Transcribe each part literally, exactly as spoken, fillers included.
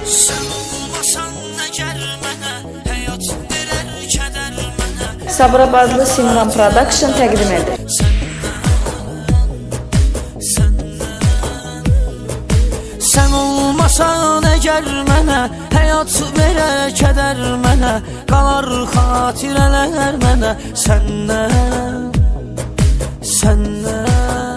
Sabirabadlı Simran Production təqdim edir. Sən olmasan əgər mənə, həyat verər kədər mənə, qalar xatirələr mənə, səndən, səndən.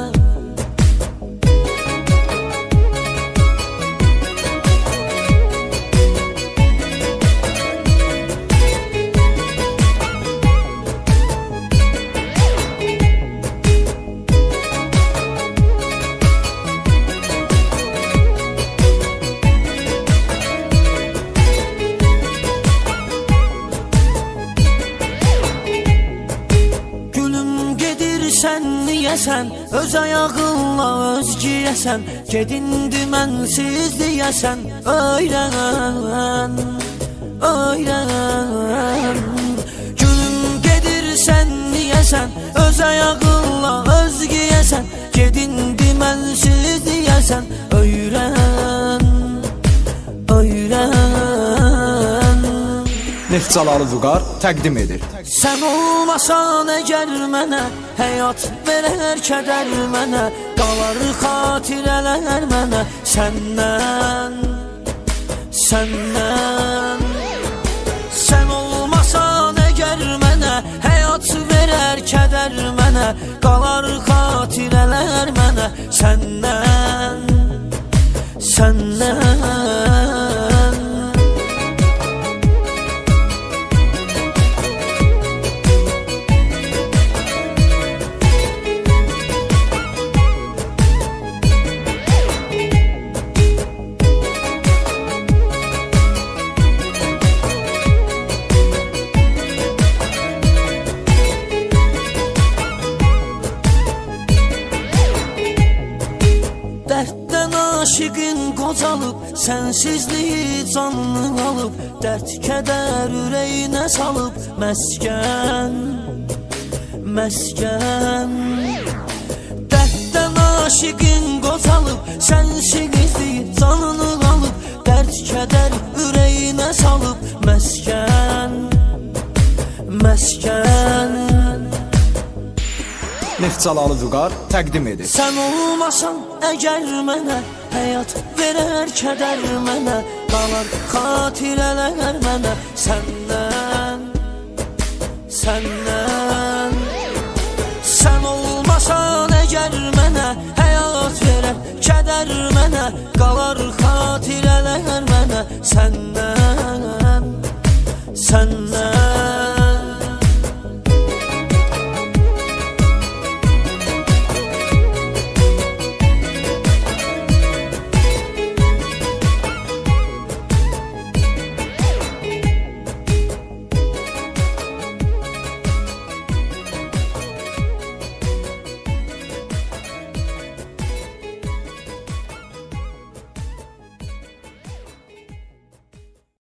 Sən niyəsən, öz ayağınla öz giyəsən, gedindi mənsiz deyəsən, öyrən, öyrən. Gülüm gedir sən niyəsən, öz ayağınla öz giyəsən, gedindi mənsiz deyəsən, öyrən, öyrən. Neftçalalı Vüqar təqdim edir. Sən olmasan əgər mənə, həyat verər kədər mənə, qalar xatirələr mənə, səndən, səndən. Sən olmasan əgər mənə, həyat verər kədər mənə, qalar xatirələr mənə, səndən, səndən. Dərddən aşıqın qocalıb, sənsizliyi canını alıb, dərd kədər ürəyinə salıb, məskən, məskən. Dərddən aşıqın qocalıb, sənsizliyi canını alıb, dərd kədər ürəyinə salıb, məskən, məskən. Neftçalalı Vüqar təqdim edir. Sən olmasan əgər mənə, həyat verər kədər mənə, qalar xatirələr mənə, səndən, səndən. Sən olmasan əgər mənə, həyat verər kədər mənə, qalar xatirələr mənə, səndən, səndən.